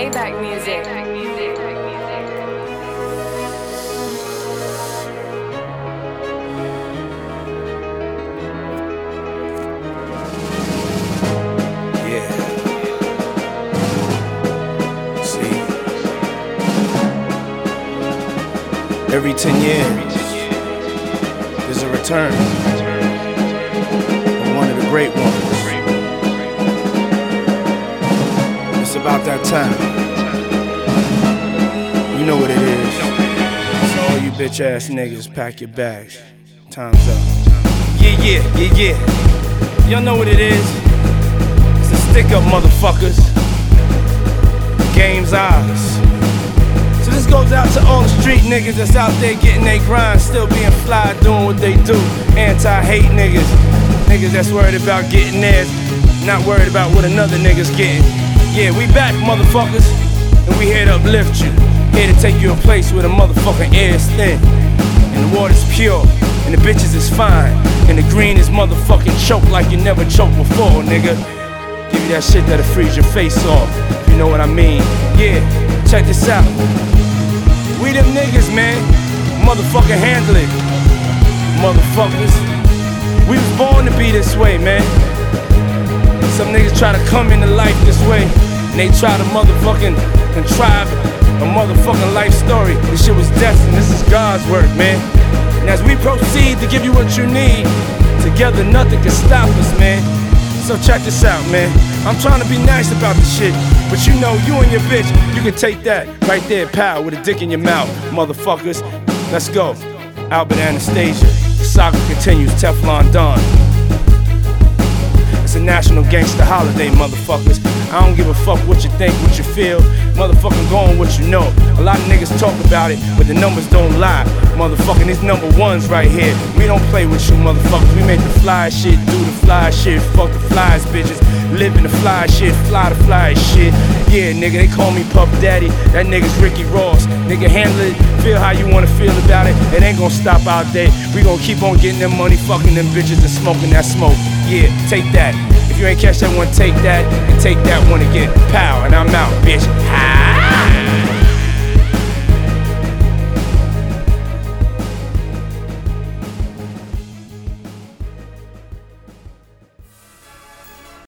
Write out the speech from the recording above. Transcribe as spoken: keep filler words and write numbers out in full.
Maybach music. Yeah. See, every ten years, there's a return of one of the great ones. It's about that time. You know what it is. So all you bitch ass niggas, pack your bags. Time's up. Yeah, yeah, yeah, yeah. Y'all know what it is. It's the stick up motherfuckers. The game's ours. So this goes out to all the street niggas that's out there getting they grind, still being fly, doing what they do. Anti-hate niggas. Niggas that's worried about getting theirs, not worried about what another nigga's getting. Yeah, we back, motherfuckers, and we here to uplift you. Here to take you a place where the motherfucking air is thin, and the water's pure, and the bitches is fine, and the green is motherfucking choked like you never choked before, nigga. Give you that shit that'll freeze your face off, if you know what I mean. Yeah, check this out. We them niggas, man. Motherfucking handle it, motherfuckers. We was born to be this way, man. Some niggas try to come into life this way, and they try to motherfucking contrive a motherfucking life story. This shit was destined, this is God's work, man. And as we proceed to give you what you need, together nothing can stop us, man. So check this out, man. I'm trying to be nice about this shit, but you know, you and your bitch, you can take that right there, pal, with a dick in your mouth, motherfuckers. Let's go. Albert Anastasia. The saga continues, Teflon Don. It's a national gangster holiday, motherfuckers. I don't give a fuck what you think, what you feel. Motherfucking go on what you know. A lot of niggas talk about it, but the numbers don't lie. Motherfucking these number ones right here. We don't play with you, motherfuckers. We make the fly shit, do the fly shit, fuck the flies, bitches. Live in the fly shit, fly the fly shit. Yeah, nigga, they call me Puff Daddy. That nigga's Ricky Ross. Nigga, handle it, feel how you wanna feel about it. It ain't gonna stop out there. We gon' keep on getting them money, fucking them bitches, and smoking that smoke. Yeah, take that. If you ain't catch that one, take that, and take that one again. Pow, and I'm out, bitch. Ha!